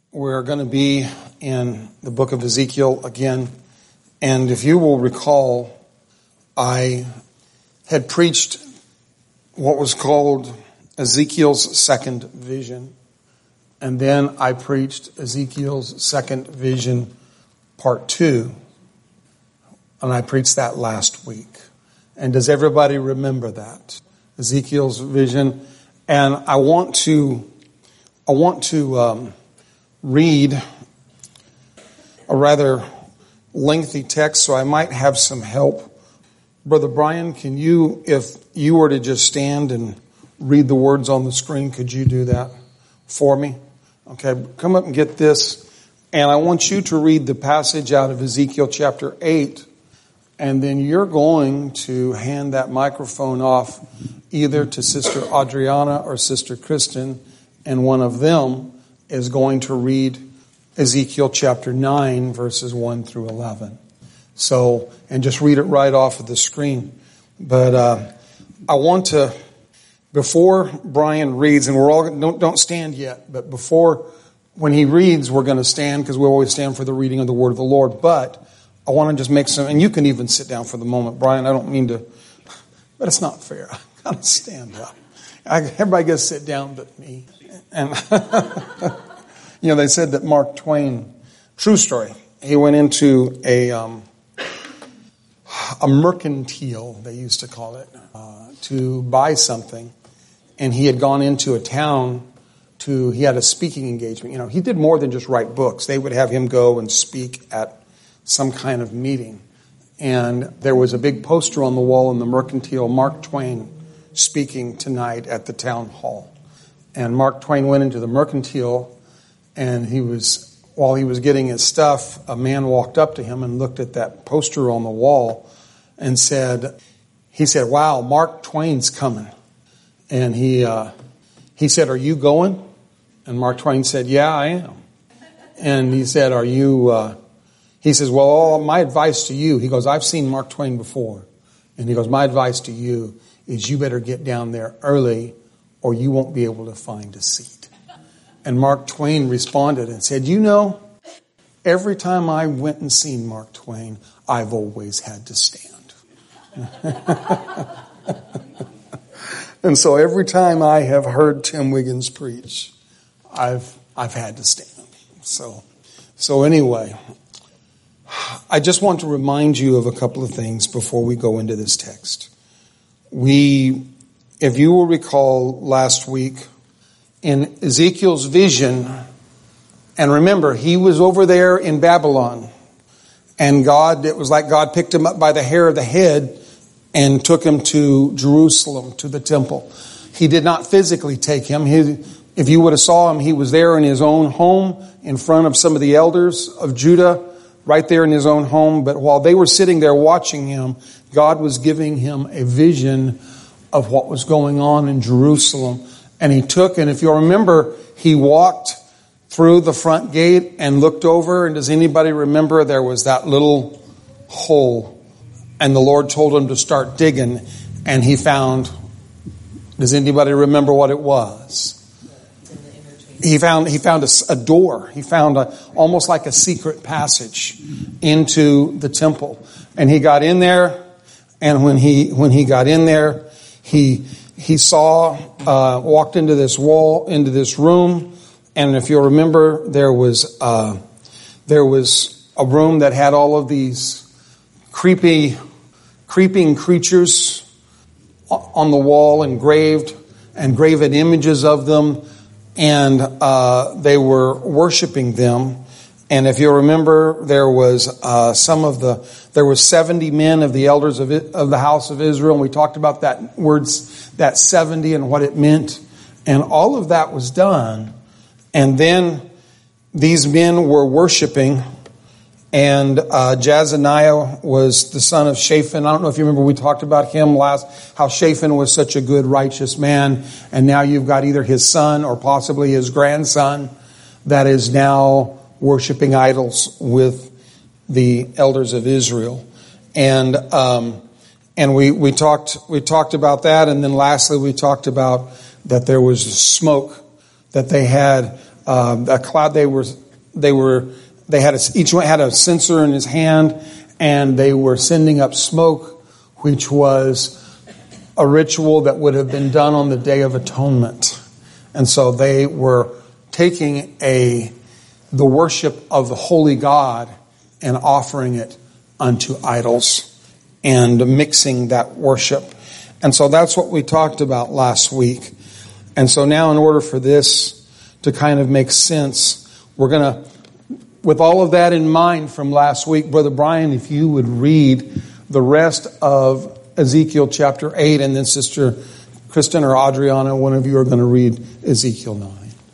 We're going to be in the book of Ezekiel again. And if you will recall, I had preached what was called Ezekiel's second vision. And then I preached Ezekiel's second vision part 2. And I preached that last week. And does everybody remember that? Ezekiel's vision. And I want to read a rather lengthy text, so I might have some help. Brother Brian, can you, if you were to just stand and read the words on the screen, could you do that for me? Okay, come up and get this. And I want you to read the passage out of Ezekiel chapter 8. And then you're going to hand that microphone off either to Sister Adriana or Sister Kristen, and one of them is going to read Ezekiel chapter 9, verses 1 through 11. So, and just read it right off of the screen. But I want to, before Brian reads, and we're all, don't stand yet, but when he reads, we're going to stand, because we always stand for the reading of the word of the Lord. But I want to just make some, and you can even sit down for the moment, Brian. I don't mean to, but it's not fair. I got to stand up. Everybody gets to sit down but me. And, they said that Mark Twain, true story, he went into a mercantile, they used to call it, to buy something. And he had gone into a town he had a speaking engagement. He did more than just write books. They would have him go and speak at some kind of meeting. And there was a big poster on the wall in the mercantile, Mark Twain speaking tonight at the town hall. And Mark Twain went into the mercantile, and while he was getting his stuff, a man walked up to him and looked at that poster on the wall and said, "Wow, Mark Twain's coming." And he said, "Are you going?" And Mark Twain said, "Yeah, I am." And he said, "Are you?" He says, "Well, my advice to you," he goes, "I've seen Mark Twain before." And he goes, "My advice to you is you better get down there early or you won't be able to find a seat." And Mark Twain responded and said, "Every time I went and seen Mark Twain, I've always had to stand." And so every time I have heard Tim Wiggins preach, I've had to stand. So anyway, I just want to remind you of a couple of things before we go into this text. If you will recall last week, in Ezekiel's vision, and remember, he was over there in Babylon, and it was like God picked him up by the hair of the head and took him to Jerusalem, to the temple. He did not physically take him. If you would have saw him, he was there in his own home in front of some of the elders of Judah, right there in his own home. But while they were sitting there watching him, God was giving him a vision of what was going on in Jerusalem. And if you remember, he walked through the front gate and looked over. And does anybody remember there was that little hole? And the Lord told him to start digging. And he found, does anybody remember what it was? He found a door. He found almost like a secret passage into the temple. And he got in there. And when he got in there, he walked into this room. And if you'll remember, there was a room that had all of these creeping creatures on the wall, engraved images of them. And they were worshiping them. And if you remember, there was 70 men of the elders of the house of Israel. And we talked about that 70 and what it meant. And all of that was done. And then these men were worshiping. And Jazaniah was the son of Shaphan. I don't know if you remember, we talked about him last, how Shaphan was such a good, righteous man. And now you've got either his son or possibly his grandson that is now worshiping idols with the elders of Israel. And we talked about that. And then lastly, we talked about that there was smoke that they had a cloud. Each one had a censer in his hand, and they were sending up smoke, which was a ritual that would have been done on the Day of Atonement. And so they were taking the worship of the holy God and offering it unto idols and mixing that worship. And so that's what we talked about last week. And so now, in order for this to kind of make sense, we're going to, with all of that in mind from last week, Brother Brian, if you would read the rest of Ezekiel chapter 8, and then Sister Kristen or Adriana, one of you are going to read Ezekiel 9.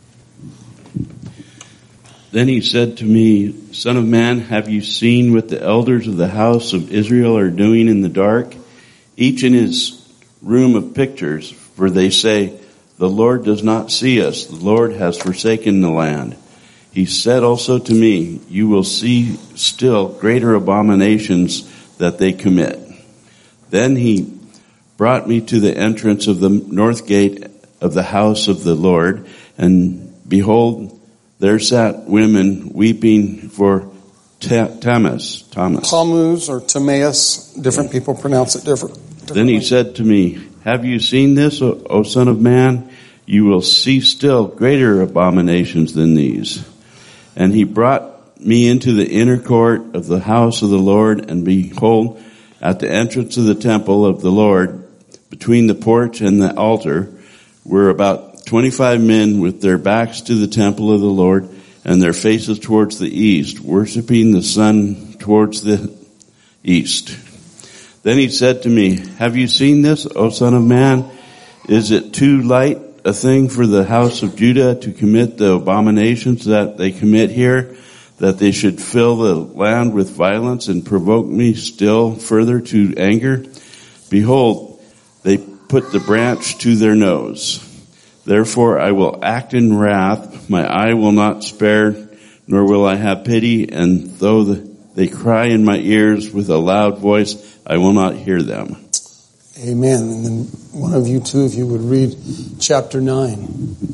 Then he said to me, Son of man, have you seen what the elders of the house of Israel are doing in the dark? Each in his room of pictures, for they say, the Lord does not see us. The Lord has forsaken the land. He said also to me, you will see still greater abominations that they commit. Then he brought me to the entrance of the north gate of the house of the Lord, and behold, there sat women weeping for Tammuz. Tammuz or Timaeus, different people pronounce it differently. Then he said to me, have you seen this, O son of man? You will see still greater abominations than these. And he brought me into the inner court of the house of the Lord, and behold, at the entrance of the temple of the Lord, between the porch and the altar, were about 25 men with their backs to the temple of the Lord and their faces towards the east, worshiping the sun towards the east. Then he said to me, have you seen this, O son of man? Is it too light a thing for the house of Judah to commit the abominations that they commit here, that they should fill the land with violence and provoke me still further to anger? Behold, they put the branch to their nose. Therefore I will act in wrath. My eye will not spare, nor will I have pity. And though they cry in my ears with a loud voice, I will not hear them. Amen. And then one of you two, if you would read chapter 9.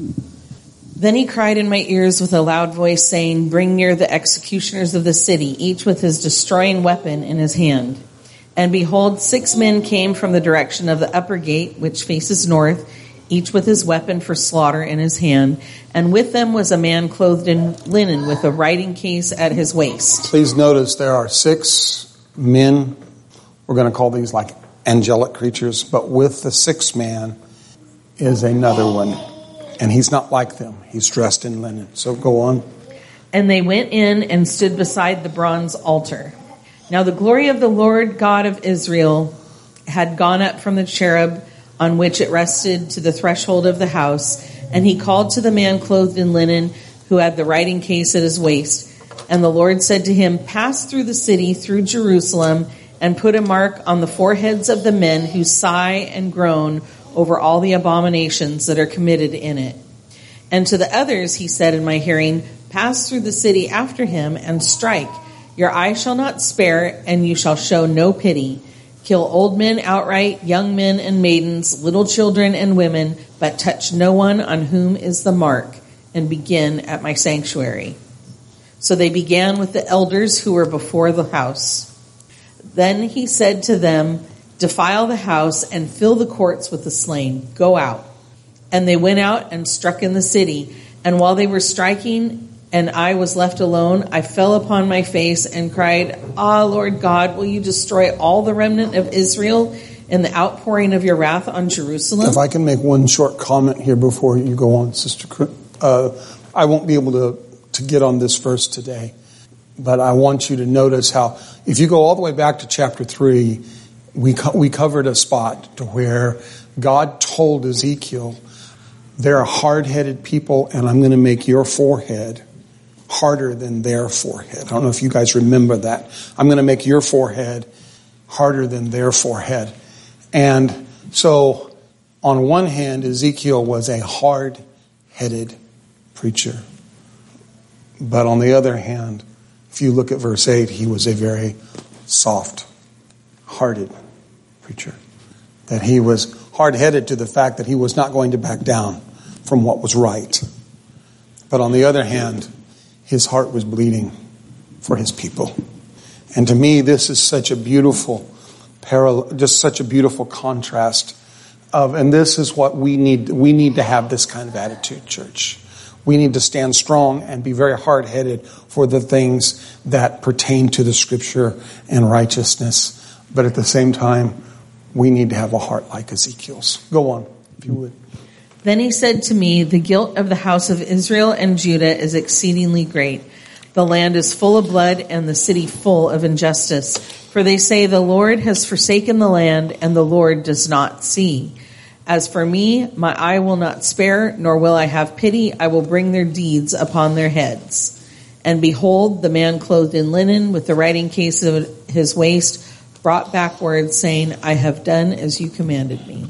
Then he cried in my ears with a loud voice, saying, bring near the executioners of the city, each with his destroying weapon in his hand. And behold, 6 men came from the direction of the upper gate, which faces north, each with his weapon for slaughter in his hand. And with them was a man clothed in linen with a writing case at his waist. Please notice there are 6 men. We're going to call these like angelic creatures. But with the 6th man is another one. And he's not like them. He's dressed in linen. So go on. And they went in and stood beside the bronze altar. Now the glory of the Lord God of Israel had gone up from the cherub on which it rested to the threshold of the house. And he called to the man clothed in linen who had the writing case at his waist. And the Lord said to him, pass through the city, through Jerusalem, and put a mark on the foreheads of the men who sigh and groan over all the abominations that are committed in it. And to the others he said in my hearing, pass through the city after him and strike. Your eye shall not spare, and you shall show no pity. Kill old men outright, young men and maidens, little children and women, but touch no one on whom is the mark, and begin at my sanctuary. So they began with the elders who were before the house. Then he said to them, defile the house and fill the courts with the slain. Go out. And they went out and struck in the city. And while they were striking and I was left alone, I fell upon my face and cried, ah, Lord God, will you destroy all the remnant of Israel in the outpouring of your wrath on Jerusalem? If I can make one short comment here before you go on, Sister, I won't be able to get on this verse today. But I want you to notice how, if you go all the way back to chapter 3, we covered a spot to where God told Ezekiel, they're a hard-headed people, and I'm going to make your forehead harder than their forehead. I don't know if you guys remember that. I'm going to make your forehead harder than their forehead. And so, on one hand, Ezekiel was a hard-headed preacher. But on the other hand, if you look at verse 8, he was a very soft-hearted preacher. That he was hard-headed to the fact that he was not going to back down from what was right. But on the other hand, his heart was bleeding for his people. And to me, this is such a beautiful parallel, just such a beautiful contrast of, and this is what we need. We need to have this kind of attitude, church. We need to stand strong and be very hard-headed for the things that pertain to the Scripture and righteousness. But at the same time, we need to have a heart like Ezekiel's. Go on, if you would. Then he said to me, the guilt of the house of Israel and Judah is exceedingly great. The land is full of blood and the city full of injustice. For they say the Lord has forsaken the land and the Lord does not see. As for me, my eye will not spare, nor will I have pity. I will bring their deeds upon their heads. And behold, the man clothed in linen with the writing case of his waist brought back word saying, I have done as you commanded me.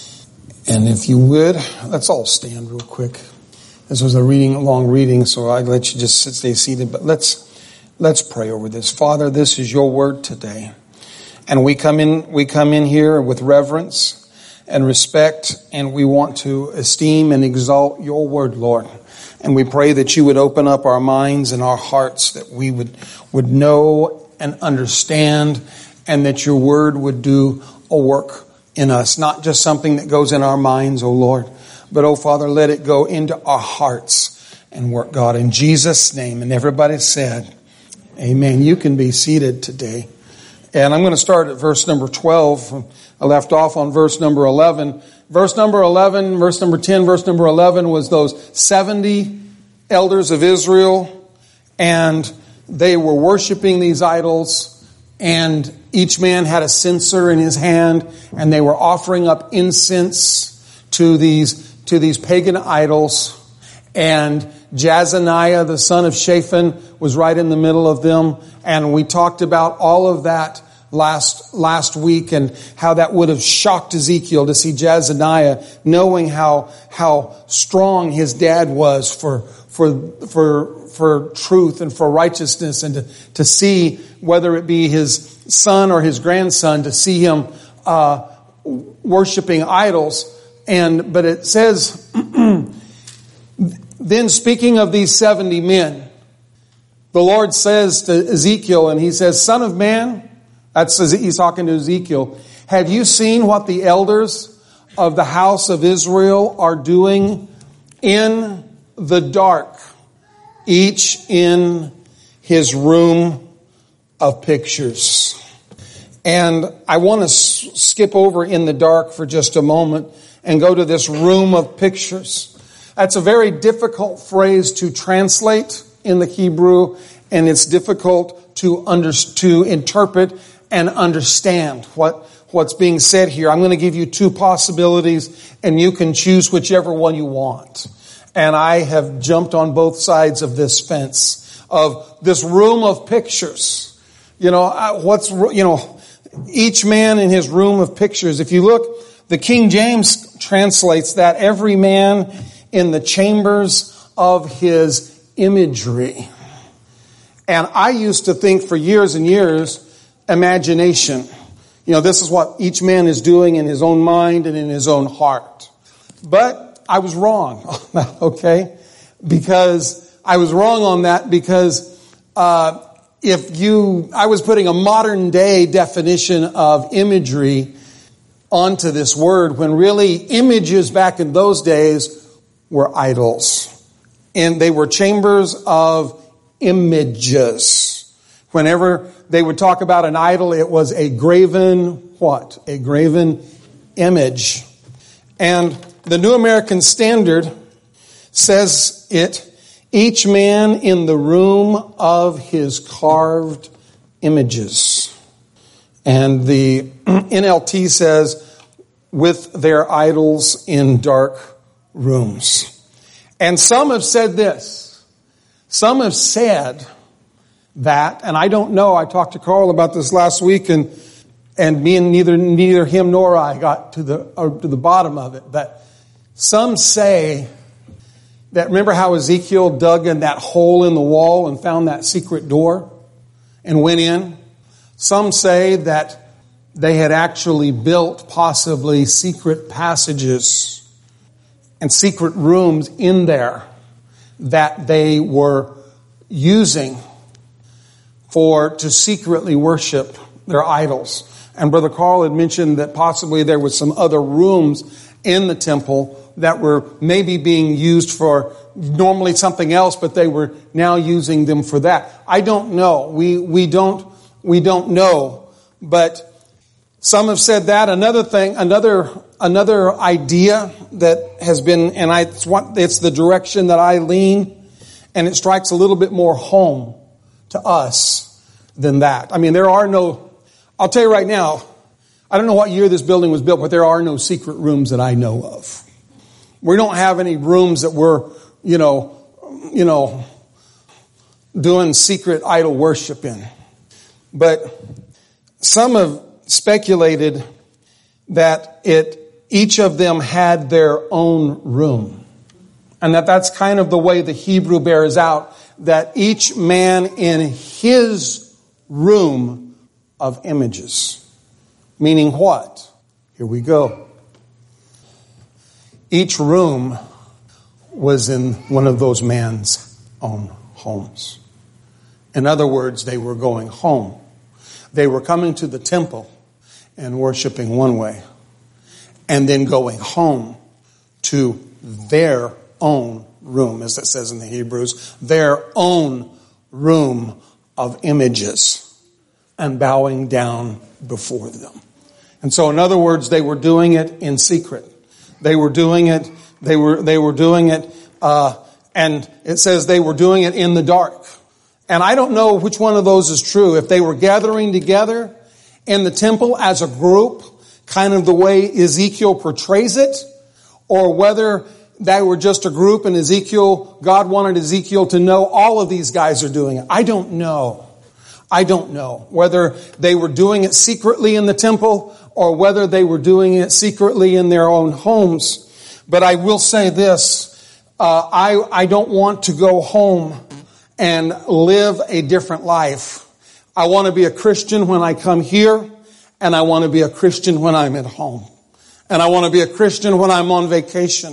And if you would, let's all stand real quick. This was a long reading, so I'd let you just stay seated. But let's pray over this. Father, this is your word today. And we come in here with reverence and respect, and we want to esteem and exalt your word, Lord. And we pray that you would open up our minds and our hearts, that we would know and understand, and that your word would do a work in us. Not just something that goes in our minds, oh Lord, but oh Father, let it go into our hearts and work, God, in Jesus' name. And everybody said, amen. You can be seated today. And I'm going to start at verse number 12. I left off on verse number 11. Verse number 11, verse number 10, verse number 11 was those 70 elders of Israel, and they were worshiping these idols, and each man had a censer in his hand, and they were offering up incense to these pagan idols. And Jazaniah, the son of Shaphan, was right in the middle of them, and we talked about all of that last week, and how that would have shocked Ezekiel to see Jazaniah, knowing how strong his dad was for truth and for righteousness, and to see, whether it be his son or his grandson, to see him worshiping idols. But it says, then speaking of these 70 men, the Lord says to Ezekiel, and he says, Son of man, he's talking to Ezekiel, have you seen what the elders of the house of Israel are doing in the dark, each in his room of pictures? And I want to skip over in the dark for just a moment and go to this room of pictures. That's a very difficult phrase to translate in the Hebrew, and it's difficult to interpret and understand what's being said here. I'm going to give you two possibilities, and you can choose whichever one you want. And I have jumped on both sides of this fence of this room of pictures. Each man in his room of pictures. If you look, the King James translates that every man in the chambers of his imagery. And I used to think for years and years, imagination. This is what each man is doing in his own mind and in his own heart. But I was wrong on that, okay? Because I was wrong on that because I was putting a modern day definition of imagery onto this word, when really images back in those days were idols. And they were chambers of images. Whenever they would talk about an idol, it was a graven what? A graven image. And the New American Standard says it, each man in the room of his carved images. And the NLT says, with their idols in dark rooms. And some have said this. Some have said that, and I don't know, I talked to Carl about this last week, and neither him nor I got to the bottom of it. But some say that, remember how Ezekiel dug in that hole in the wall and found that secret door and went in? Some say that they had actually built possibly secret passages and secret rooms in there that they were using to secretly worship their idols. And Brother Carl had mentioned that possibly there was some other rooms in the temple that were maybe being used for normally something else, but they were now using them for that. I don't know. We don't know. But some have said that. Another thing, another idea that has been, and it's the direction that I lean, and it strikes a little bit more home to us than that. I mean, I'll tell you right now, I don't know what year this building was built, but there are no secret rooms that I know of. We don't have any rooms that we're, doing secret idol worship in. But some have speculated that each of them had their own room. And that's kind of the way the Hebrew bears out, that each man in his room of images. Meaning what? Here we go. Each room was in one of those man's own homes. In other words, they were going home. They were coming to the temple and worshiping one way, and then going home to their own room, as it says in the Hebrews, their own room of images, and bowing down before them. And so, in other words, they were doing it in secret. They were doing it. They were doing it, and it says they were doing it in the dark. And I don't know which one of those is true. If they were gathering together in the temple as a group, kind of the way Ezekiel portrays it, or whether they were just a group and God wanted Ezekiel to know all of these guys are doing it. I don't know. I don't know whether they were doing it secretly in the temple or whether they were doing it secretly in their own homes. But I will say this, I don't want to go home and live a different life. I want to be a Christian when I come here, and I want to be a Christian when I'm at home. And I want to be a Christian when I'm on vacation.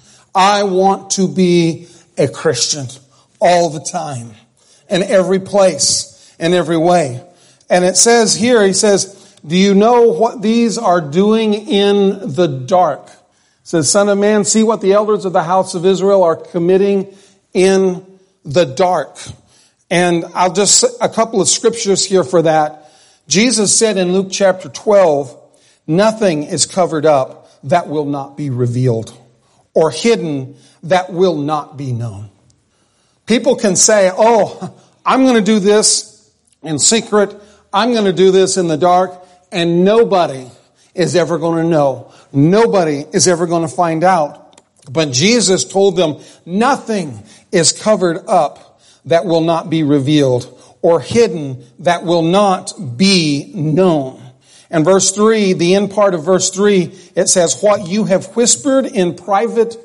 I want to be a Christian all the time, in every place, in every way. And it says here, he says, do you know what these are doing in the dark? It says, Son of man, see what the elders of the house of Israel are committing in the dark. And a couple of scriptures here for that. Jesus said in Luke chapter 12, nothing is covered up that will not be revealed, or hidden that will not be known. People can say, oh, I'm going to do this in secret. I'm going to do this in the dark. And nobody is ever going to know. Nobody is ever going to find out. But Jesus told them nothing is covered up that will not be revealed, or hidden that will not be known. And verse 3, the end part of verse 3, it says, what you have whispered in private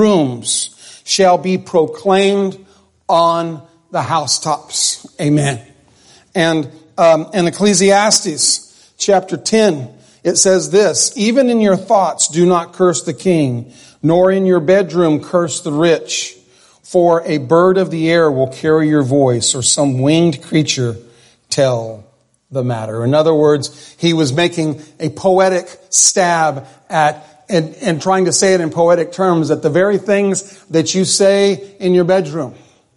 rooms shall be proclaimed on the housetops. Amen. And in Ecclesiastes chapter 10, it says this, even in your thoughts do not curse the king, nor in your bedroom curse the rich. For a bird of the air will carry your voice, or some winged creature tell the matter. In other words, he was making a poetic stab at, and trying to say it in poetic terms, that the very things that you say in your bedroom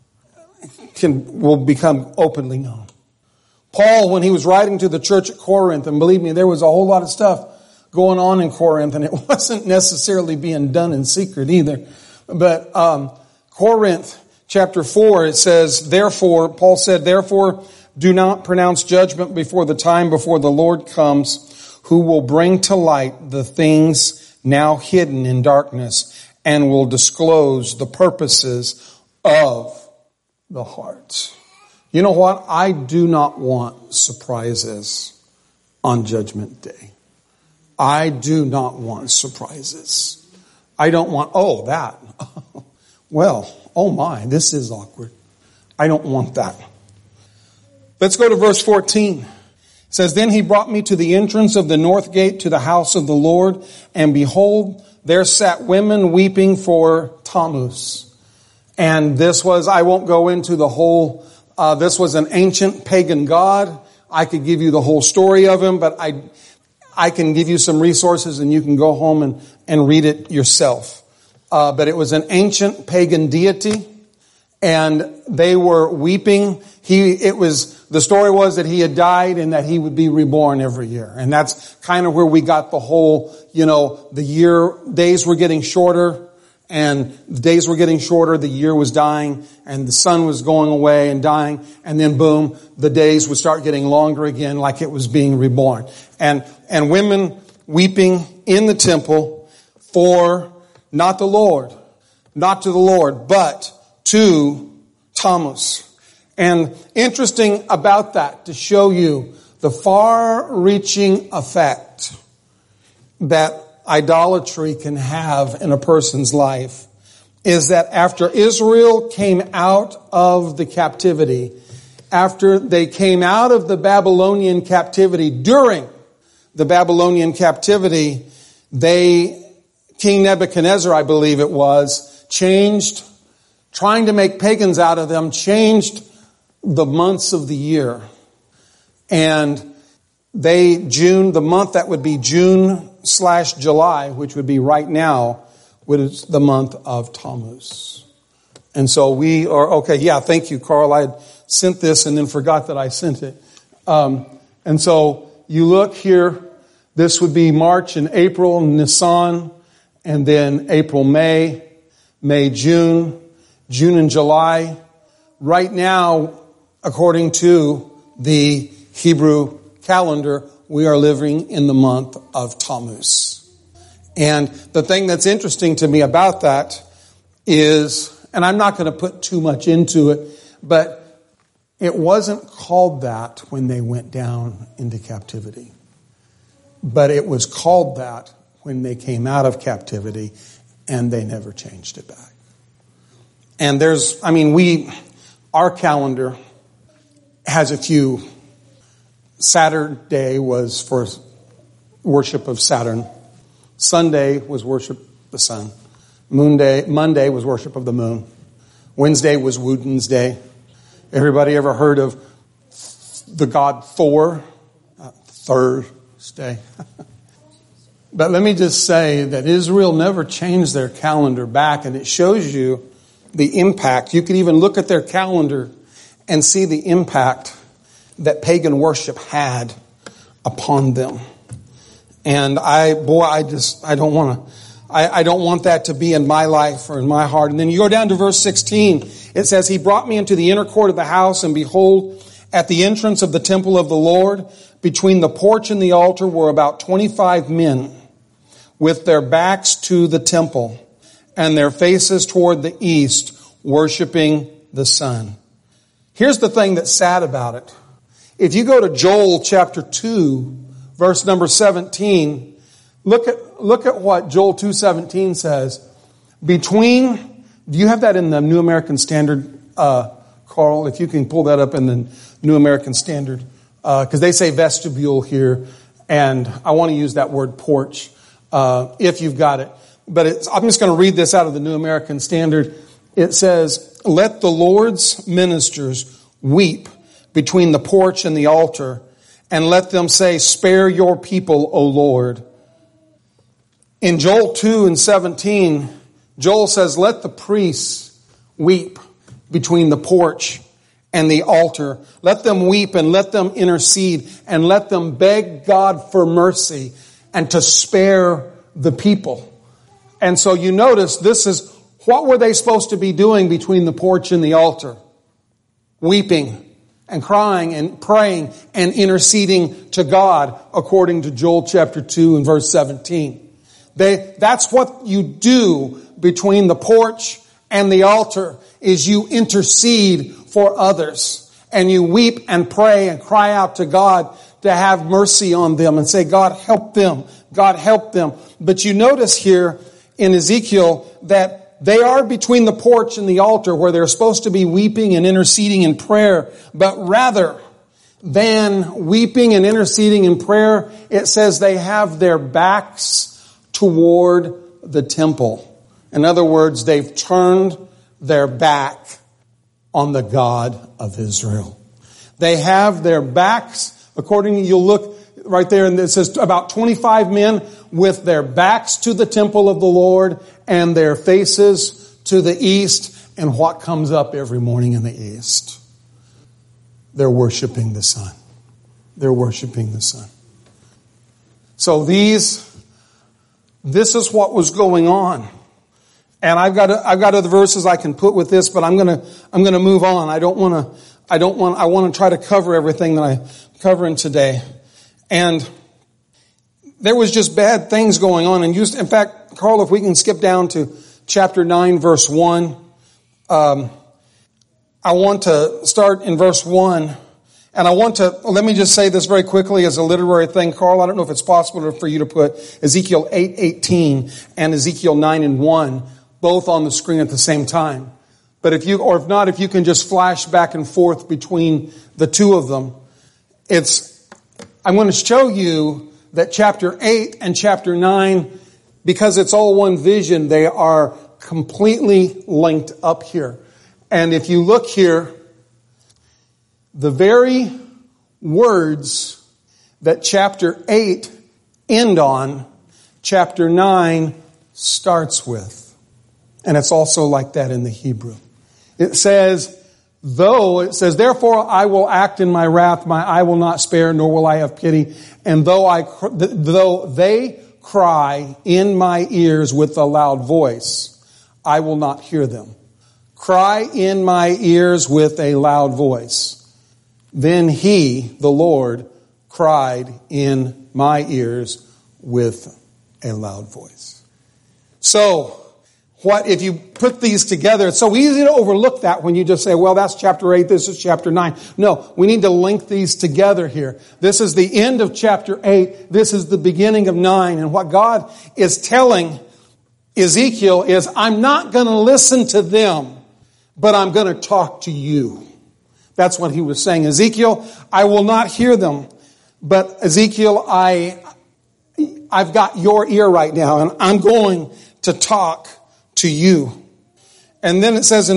will become openly known. Paul, when he was writing to the church at Corinth, and believe me, there was a whole lot of stuff going on in Corinth, and it wasn't necessarily being done in secret either. But Corinth chapter 4, it says, therefore, Paul said, therefore, do not pronounce judgment before the time before the Lord comes, who will bring to light the things now hidden in darkness, and will disclose the purposes of the heart. You know what? I do not want surprises on Judgment Day. I do not want surprises. I don't want, that. Well, oh my, this is awkward. I don't want that. Let's go to verse 14. It says, then he brought me to the entrance of the north gate to the house of the Lord, and behold, there sat women weeping for Tammuz. And this was, I won't go into the whole, this was an ancient pagan god. I could give you the whole story of him, but I can give you some resources and you can go home and read it yourself. But it was an ancient pagan deity, and they were weeping. The story was that he had died and that he would be reborn every year. And that's kind of where we got the whole, days were getting shorter, and the days were getting shorter, the year was dying, and the sun was going away and dying, and then boom, the days would start getting longer again, like it was being reborn. And women weeping in the temple for not to the Lord, but to Tammuz. And interesting about that, to show you the far-reaching effect that idolatry can have in a person's life, is that after Israel came out of the captivity, after they came out of the Babylonian captivity, during the Babylonian captivity, King Nebuchadnezzar, I believe it was, trying to make pagans out of them, changed the months of the year. And the month that would be June/July, which would be right now, was the month of Tammuz. And so we are, okay, yeah, thank you, Carl. I had sent this and then forgot that I sent it. And so you look here, this would be March and April, Nisan, and then April, May, June and July. Right now, according to the Hebrew calendar, we are living in the month of Tammuz. And the thing that's interesting to me about that is, and I'm not going to put too much into it, but it wasn't called that when they went down into captivity. But it was called that when they came out of captivity, and they never changed it back. And our calendar has a few. Saturday was for worship of Saturn. Sunday was worship of the sun. Monday was worship of the moon. Wednesday was Woden's Day. Everybody ever heard of the god Thor? Thursday. But let me just say that Israel never changed their calendar back, and it shows you the impact. You can even look at their calendar and see the impact that pagan worship had upon them. And I don't want that to be in my life or in my heart. And then you go down to verse 16. It says, "He brought me into the inner court of the house, and behold, at the entrance of the temple of the Lord, between the porch and the altar were about 25 men, with their backs to the temple, and their faces toward the east, worshiping the sun." Here's the thing that's sad about it. If you go to Joel chapter 2, verse number 17, look at what Joel 2:17 says. Do you have that in the New American Standard, Carl? If you can pull that up in the New American Standard. Because they say vestibule here, and I want to use that word porch, if you've got it. But I'm just going to read this out of the New American Standard. It says, "Let the Lord's ministers weep between the porch and the altar, and let them say, 'Spare your people, O Lord.'" In Joel 2:17, Joel says, "Let the priests weep between the porch and the altar. Let them weep and let them intercede and let them beg God for mercy and to spare the people." And so you notice what were they supposed to be doing between the porch and the altar? Weeping and crying and praying and interceding to God, according to Joel chapter 2 and verse 17. That's what you do between the porch and the altar, is you intercede for others. And you weep and pray and cry out to God to have mercy on them and say, "God, help them. God, help them." But you notice here in Ezekiel that they are between the porch and the altar, where they're supposed to be weeping and interceding in prayer. But rather than weeping and interceding in prayer, it says they have their backs toward the temple. In other words, they've turned their back on the God of Israel. They have their backs, according, you'll look right there, and it says about 25 men with their backs to the temple of the Lord and their faces to the east. And what comes up every morning in the east? They're worshiping the sun. They're worshiping the sun. So this is what was going on. And I've got other verses I can put with this, but I'm gonna move on. I want to try to cover everything that I'm covering today. And there was just bad things going on. And in fact, Carl, if we can skip down to chapter 9, verse 1. I want to start in verse 1. And let me just say this very quickly as a literary thing. Carl, I don't know if it's possible for you to put Ezekiel 8:18 and Ezekiel 9:1 both on the screen at the same time. But if not, if you can just flash back and forth between the two of them. I'm going to show you that chapter 8 and chapter 9, because it's all one vision, they are completely linked up here. And if you look here, the very words that chapter 8 end on, chapter 9 starts with. And it's also like that in the Hebrew. It says, therefore I will act in my wrath, my eye will not spare, nor will I have pity. And though they cry in my ears with a loud voice, I will not hear them. Cry in my ears with a loud voice. Then he, the Lord, cried in my ears with a loud voice. So, if you put these together, it's so easy to overlook that when you just say, well, that's chapter 8, this is chapter 9. No, we need to link these together here. This is the end of chapter 8. This is the beginning of 9. And what God is telling Ezekiel is, I'm not going to listen to them, but I'm going to talk to you. That's what he was saying. Ezekiel, I will not hear them, but Ezekiel, I've got your ear right now, and I'm going to talk to you. And then it says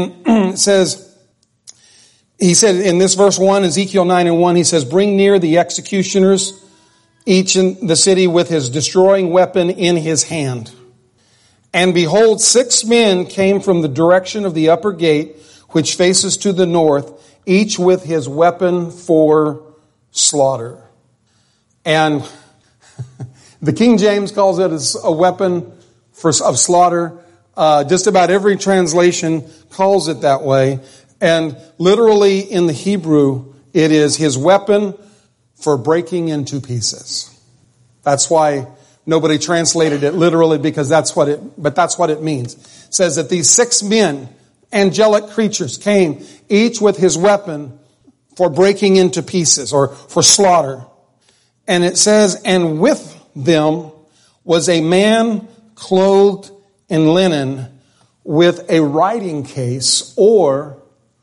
he said in this verse 1, Ezekiel 9:1, he says, bring near the executioners, each in the city with his destroying weapon in his hand. And behold, 6 men came from the direction of the upper gate, which faces to the north, each with his weapon for slaughter. And the King James calls it a weapon of slaughter. Just about every translation calls it that way. And literally in the Hebrew, it is his weapon for breaking into pieces. That's why nobody translated it literally, because that's what it means. It says that these 6 men, angelic creatures, came each with his weapon for breaking into pieces or for slaughter. And it says, and with them was a man clothed in linen with a writing case or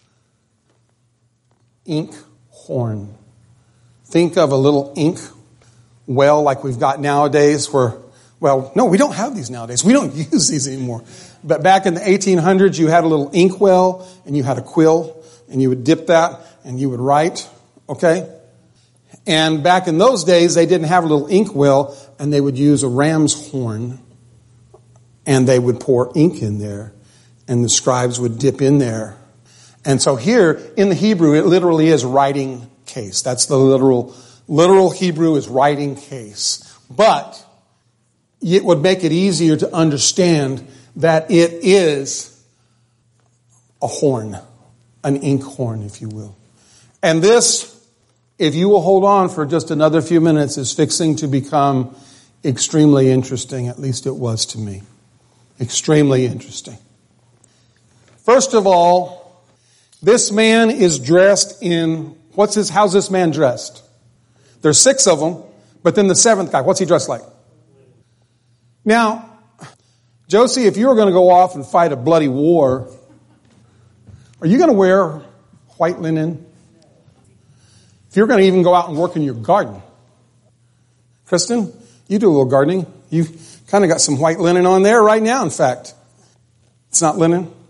ink horn. Think of a little ink well like we've got nowadays no, we don't have these nowadays. We don't use these anymore. But back in the 1800s, you had a little ink well and you had a quill and you would dip that and you would write, okay? And back in those days, they didn't have a little ink well and they would use a ram's horn and they would pour ink in there and the scribes would dip in there. And so here in the Hebrew, it literally is writing case. That's the literal Hebrew is writing case. But it would make it easier to understand that it is a horn, an ink horn, if you will. And this, if you will hold on for just another few minutes, is fixing to become extremely interesting. At least it was to me. Extremely interesting. First of all, this man is dressed in, how's this man dressed? There's 6 of them, but then the 7th guy, what's he dressed like? Now, Josie, if you were going to go off and fight a bloody war, are you going to wear white linen? If you're going to even go out and work in your garden. Kristen, you do a little gardening. You kind of got some white linen on there right now, in fact. It's not linen.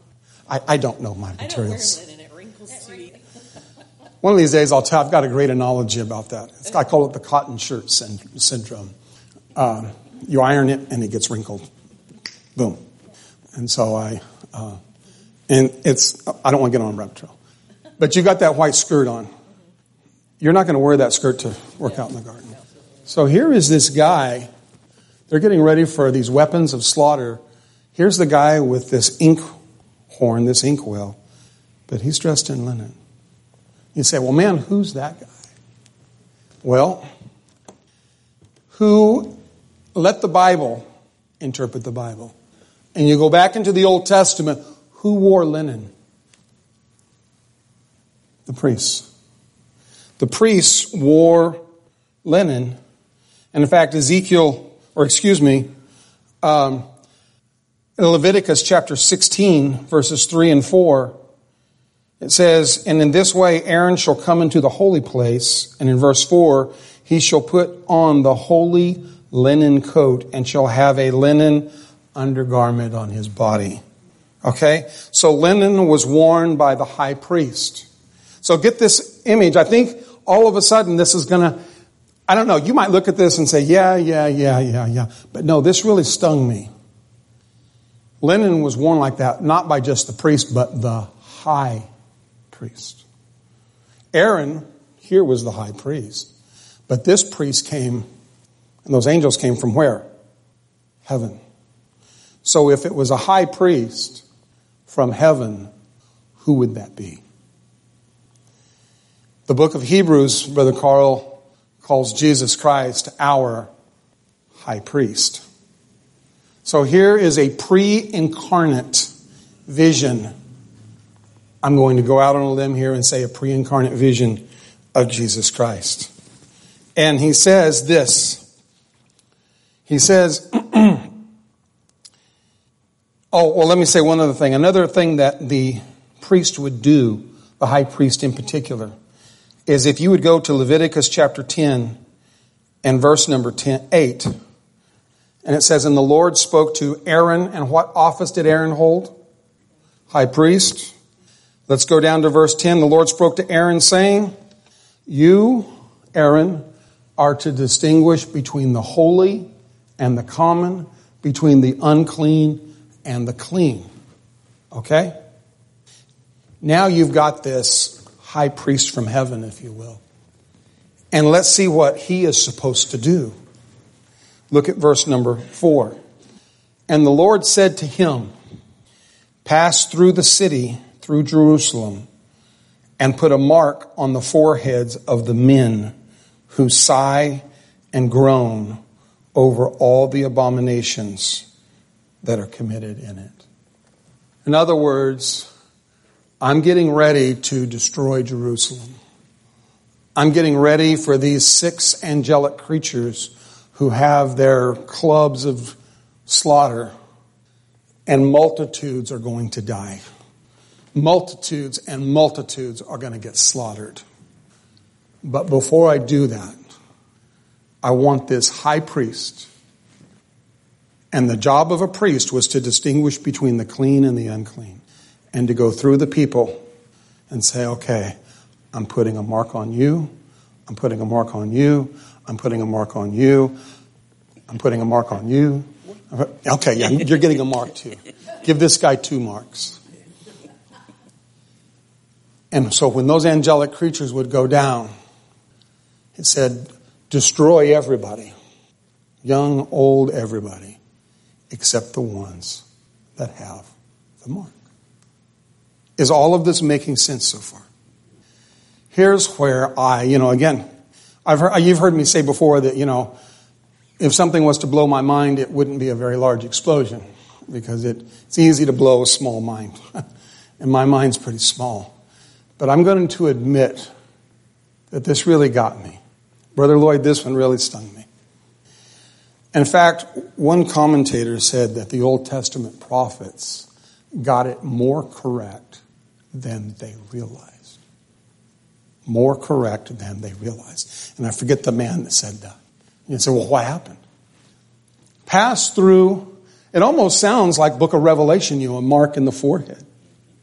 I don't know my materials. I don't wear linen. It wrinkles too easy. One of these days I've got a great analogy about that. I call it the cotton shirt syndrome. You iron it and it gets wrinkled. Boom. And so I don't want to get on a rabbit trail. But you got that white skirt on. You're not going to wear that skirt to work out in the garden. So here is this guy. They're getting ready for these weapons of slaughter. Here's the guy with this ink horn, this inkwell. But he's dressed in linen. You say, well, man, who's that guy? Well, let the Bible interpret the Bible. And you go back into the Old Testament, who wore linen? The priests. The priests wore linen. And in fact, Leviticus chapter 16, verses 3 and 4, it says, and in this way Aaron shall come into the holy place. And in verse 4, he shall put on the holy linen coat and shall have a linen undergarment on his body. Okay? So linen was worn by the high priest. So get this image. I think all of a sudden this is going to, I don't know, you might look at this and say, yeah. But no, this really stung me. Linen was worn like that, not by just the priest, but the high priest. Aaron here was the high priest. But this priest came, and those angels came from where? Heaven. So if it was a high priest from heaven, who would that be? The book of Hebrews, Brother Carl calls Jesus Christ our high priest. So here is a pre-incarnate vision. I'm going to go out on a limb here and say a pre-incarnate vision of Jesus Christ. And he says this. He says, let me say one other thing. Another thing that the priest would do, the high priest in particular, is if you would go to Leviticus chapter 10 and verse number 8, and it says, and the Lord spoke to Aaron, and what office did Aaron hold? High priest. Let's go down to verse 10. The Lord spoke to Aaron saying, you, Aaron, are to distinguish between the holy and the common, between the unclean and the clean. Okay? Now you've got this high priest from heaven, if you will. And let's see what he is supposed to do. Look at verse number 4. And the Lord said to him, pass through the city, through Jerusalem, and put a mark on the foreheads of the men who sigh and groan over all the abominations that are committed in it. In other words, I'm getting ready to destroy Jerusalem. I'm getting ready for these 6 angelic creatures who have their clubs of slaughter, and multitudes are going to die. Multitudes and multitudes are going to get slaughtered. But before I do that, I want this high priest. And the job of a priest was to distinguish between the clean and the unclean. And to go through the people and say, okay, I'm putting a mark on you. I'm putting a mark on you. I'm putting a mark on you. I'm putting a mark on you. Okay, yeah, you're getting a mark too. Give this guy 2 marks. And so when those angelic creatures would go down, it said, destroy everybody. Young, old, everybody. Except the ones that have the mark. Is all of this making sense so far? Here's where again, you've heard me say before that, if something was to blow my mind, it wouldn't be a very large explosion because it's easy to blow a small mind. And my mind's pretty small. But I'm going to admit that this really got me. Brother Lloyd, this one really stung me. In fact, one commentator said that the Old Testament prophets got it more correct than they realized. More correct than they realized. And I forget the man that said that. You say, well, what happened? Pass through, it almost sounds like Book of Revelation, a mark in the forehead.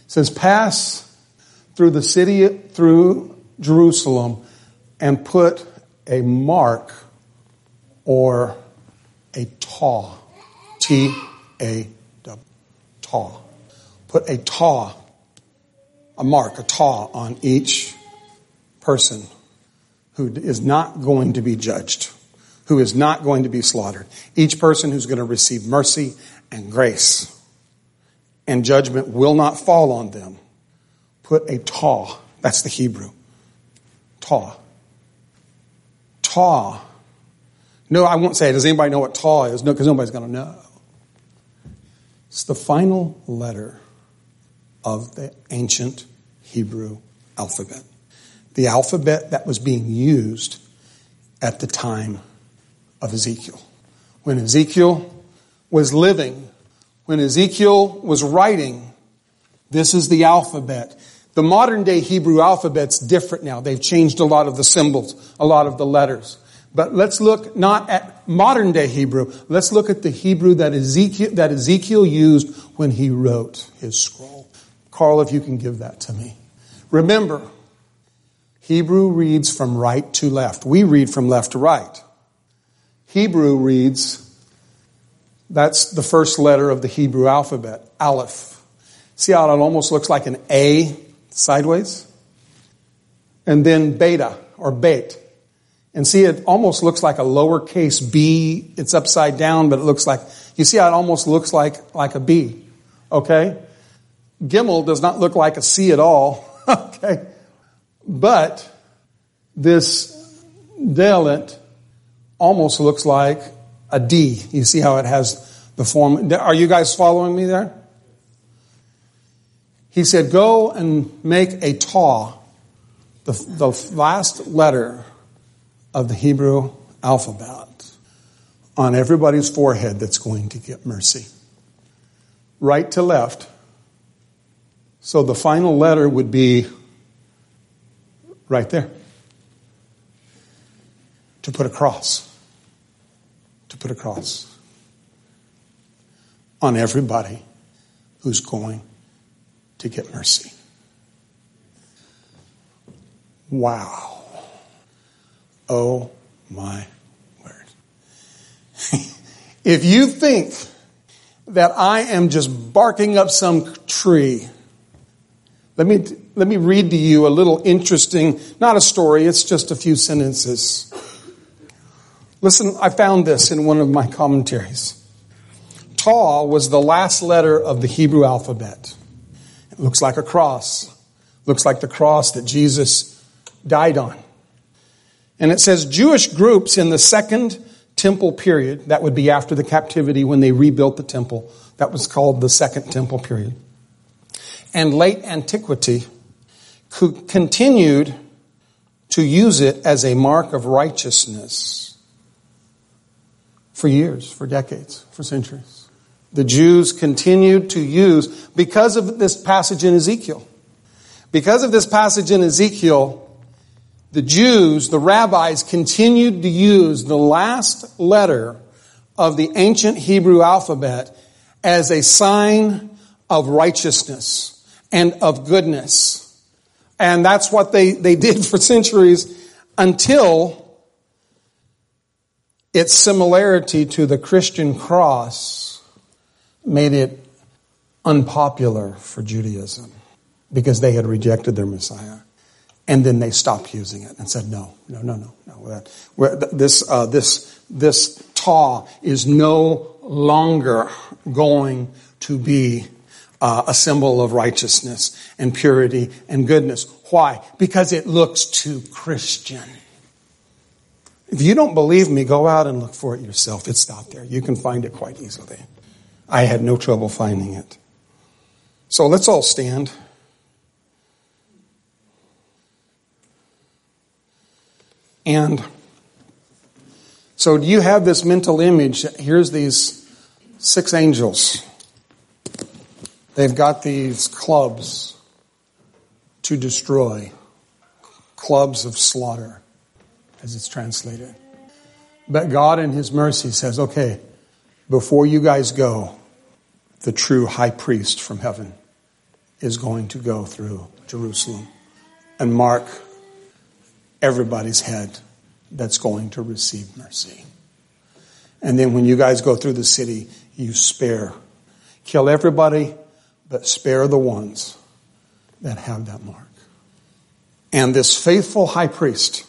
says, pass through the city, through Jerusalem, and put a mark or a taw. T-A-W. Taw. Put a taw, a mark, a taw on each person who is not going to be judged, who is not going to be slaughtered. Each person who's going to receive mercy and grace, and judgment will not fall on them. Put a taw. That's the Hebrew. Taw. Taw. No, I won't say it. Does anybody know what taw is? No, because nobody's going to know. It's the final letter of the ancient Hebrew alphabet. The alphabet that was being used at the time of Ezekiel. When Ezekiel was living, when Ezekiel was writing, this is the alphabet. The modern day Hebrew alphabet's different now. They've changed a lot of the symbols, a lot of the letters. But let's look not at modern day Hebrew. Let's look at the Hebrew that Ezekiel used when he wrote his scroll. Carl, if you can give that to me. Remember, Hebrew reads from right to left. We read from left to right. Hebrew reads, that's the first letter of the Hebrew alphabet, Aleph. See how it almost looks like an A sideways? And then beta or bait. And see, it almost looks like a lowercase b. It's upside down, but it looks like, you see how it almost looks like a B. Okay? Gimel does not look like a C at all. Okay? But this Dalet almost looks like a D. You see how it has the form. Are you guys following me there? He said, go and make a taw, the last letter of the Hebrew alphabet, on everybody's forehead that's going to get mercy. Right to left. So the final letter would be right there. To put a cross. To put a cross on everybody who's going to get mercy. Wow. Oh my word. If you think that I am just barking up some tree, let me read to you a little interesting, not a story, it's just a few sentences. Listen, I found this in one of my commentaries. Taw was the last letter of the Hebrew alphabet. It looks like a cross. Looks like the cross that Jesus died on. And it says Jewish groups in the second temple period, that would be after the captivity when they rebuilt the temple, that was called the second temple period, and late antiquity, continued to use it as a mark of righteousness for years, for decades, for centuries. The Jews continued to use, because of this passage in Ezekiel. Because of this passage in Ezekiel, the Jews, the rabbis, continued to use the last letter of the ancient Hebrew alphabet as a sign of righteousness and of goodness. And that's what they did for centuries until its similarity to the Christian cross made it unpopular for Judaism because they had rejected their Messiah. And then they stopped using it and said, no. This taw is no longer going to be a symbol of righteousness and purity and goodness. Why? Because it looks too Christian. If you don't believe me, go out and look for it yourself. It's out there. You can find it quite easily. I had no trouble finding it. So let's all stand. And so do you have this mental image? Here's these 6 angels. They've got these clubs to destroy. Clubs of slaughter, as it's translated. But God in His mercy says, okay, before you guys go, the true high priest from heaven is going to go through Jerusalem and mark everybody's head that's going to receive mercy. And then when you guys go through the city, you spare. Kill everybody, but spare the ones that have that mark. And this faithful high priest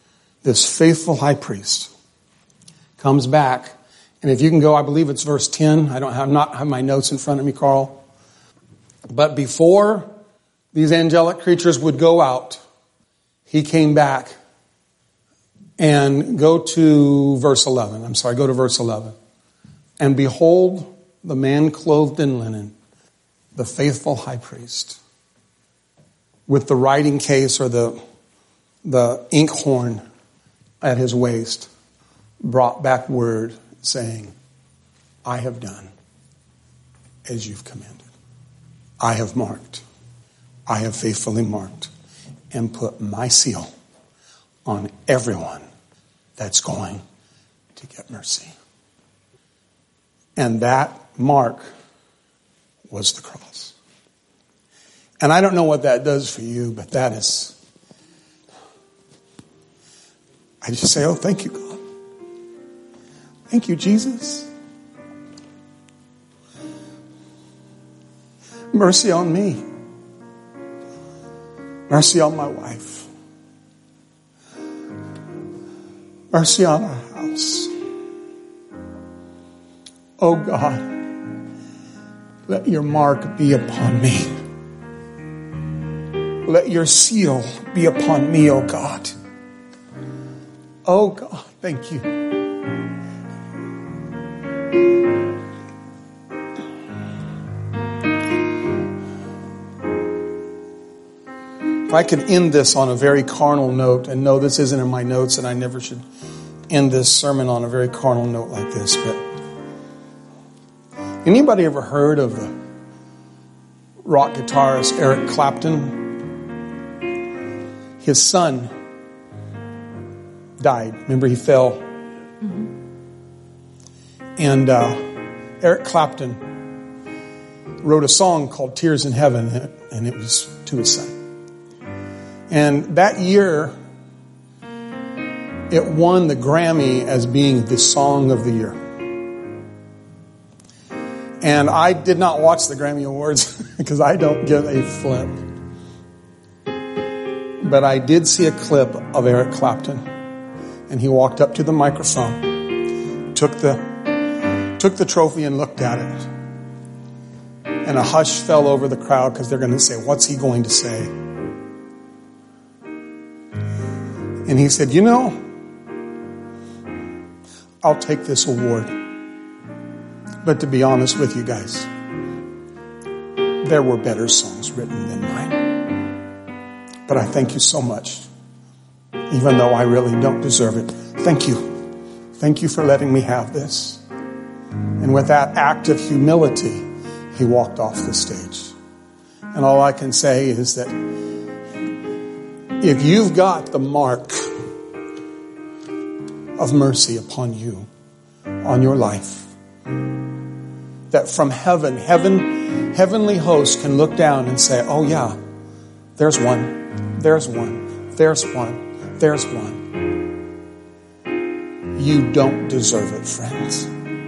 comes back. And if you can go, I believe it's verse 10. I not have my notes in front of me, Carl. But before these angelic creatures would go out, he came back. And go to verse 11. Go to verse 11. And behold, the man clothed in linen, the faithful high priest, with the writing case or the inkhorn at his waist, brought back word saying, I have done as you've commanded. I have marked. I have faithfully marked and put my seal on everyone that's going to get mercy. And that mark was the cross. And I don't know what that does for you, but that is, I just say, oh, thank you, God. Thank you, Jesus. Mercy on me. Mercy on my wife. Mercy on our house. Oh God, let your mark be upon me. Let your seal be upon me, oh God. Oh God, thank you. If I could end this on a very carnal note, and no, this isn't in my notes, and I never should end this sermon on a very carnal note like this, but anybody ever heard of the rock guitarist Eric Clapton? His son died. Remember, he fell. Mm-hmm. And Eric Clapton wrote a song called Tears in Heaven, and it was to his son. And that year, it won the Grammy as being the song of the year. And I did not watch the Grammy Awards because I don't give a flip. But I did see a clip of Eric Clapton. And he walked up to the microphone, took the trophy and looked at it. And a hush fell over the crowd because they're going to say, what's he going to say? And he said, I'll take this award. But to be honest with you guys, there were better songs written than mine. But I thank you so much, even though I really don't deserve it. Thank you. Thank you for letting me have this. And with that act of humility, he walked off the stage. And all I can say is that if you've got the mark of mercy upon you, on your life, that from heavenly hosts can look down and say, oh yeah, there's one, there's one, there's one, there's one. You don't deserve it, friends.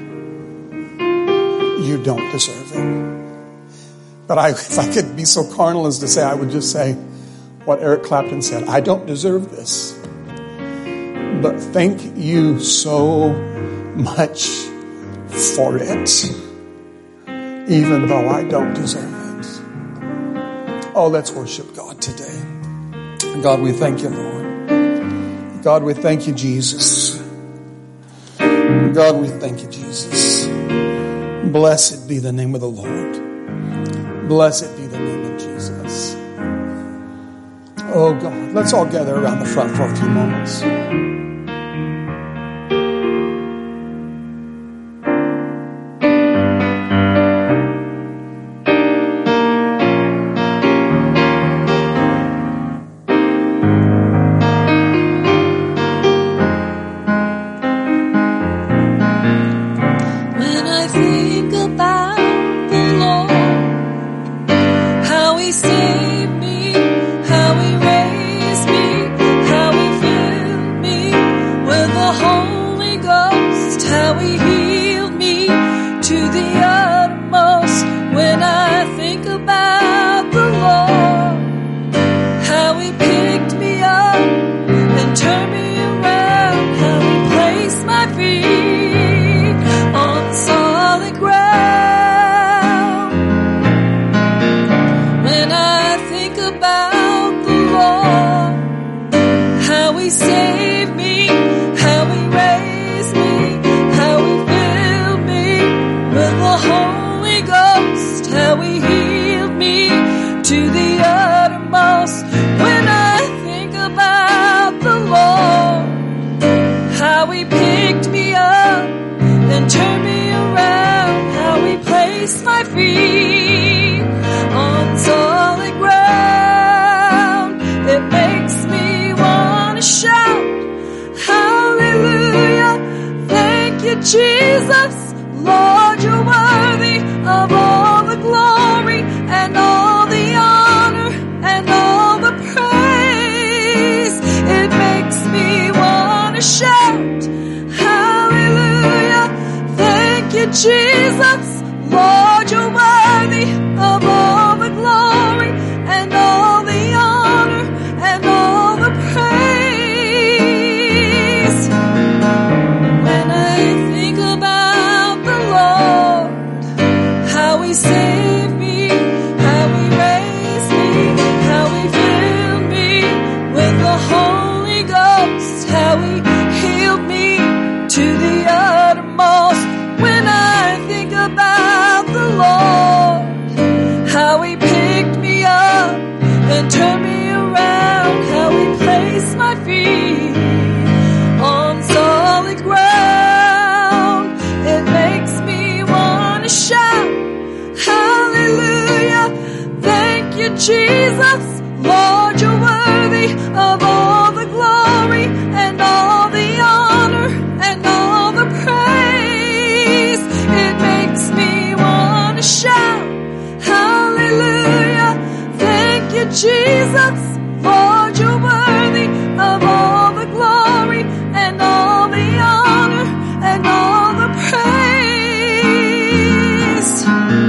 You don't deserve it. But if I could be so carnal as to say, I would just say what Eric Clapton said, I don't deserve this. But thank you so much for it, even though I don't deserve it. Oh, let's worship God today. God, we thank you, Lord. God, we thank you, Jesus. God, we thank you, Jesus. Blessed be the name of the Lord. Blessed be the name of Jesus. Oh, God, let's all gather around the front for a few moments. When I think about the Lord, how feet on solid ground. It makes me want to shout, hallelujah. Thank you, Jesus. Lord, you're worthy of all the glory and all the honor and all the praise. It makes me want to shout, hallelujah. Thank you, Jesus. Lord, you're worthy of all the glory and all the honor and all the praise. When I think about the Lord, how He saved me, how He raised me, how He filled me with the Holy Ghost, how He healed me to the uttermost. When I think about the Lord, how He picked me up and turned me around, how He placed my feet on solid ground, it makes me want to shout, hallelujah. Thank you, Jesus. Lord, you're worthy of all the glory and all the honor and all the praise. It makes me want to shout, hallelujah. Thank you, Jesus. Lord, you're worthy of all the glory and all the honor and all the praise.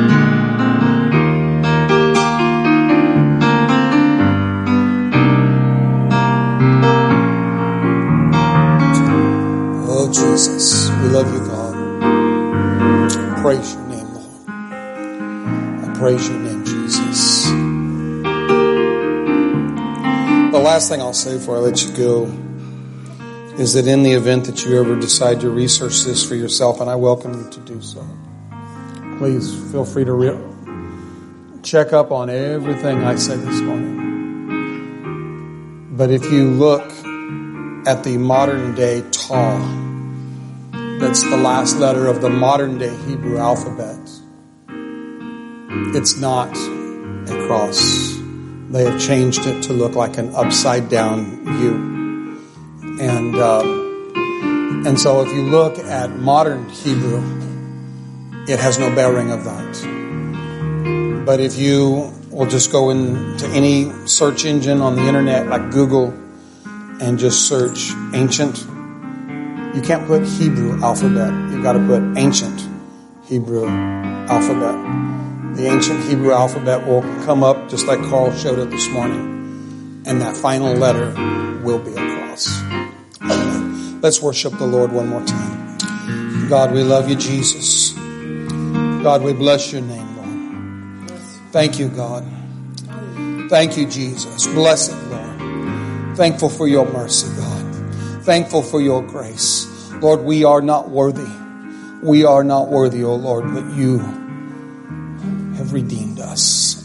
Oh, Jesus, we love you, God. Praise your name, Lord. I praise your name, Jesus. The last thing I'll say before I let you go is that in the event that you ever decide to research this for yourself, and I welcome you to do so, please feel free to check up on everything I said this morning. But if you look at the modern day Taw, that's the last letter of the modern day Hebrew alphabet, it's not a cross. They have changed it to look like an upside down U. And so if you look at modern Hebrew, it has no bearing of that. But if you will just go into any search engine on the internet like Google and just search ancient, you can't put Hebrew alphabet. You've got to put ancient Hebrew alphabet. The ancient Hebrew alphabet will come up just like Carl showed it this morning. And that final letter will be a cross. Amen. Let's worship the Lord one more time. God, we love you, Jesus. God, we bless your name, Lord. Thank you, God. Thank you, Jesus. Blessed Lord. Thankful for your mercy, God. Thankful for your grace. Lord, we are not worthy. We are not worthy, O Lord, but you have redeemed us.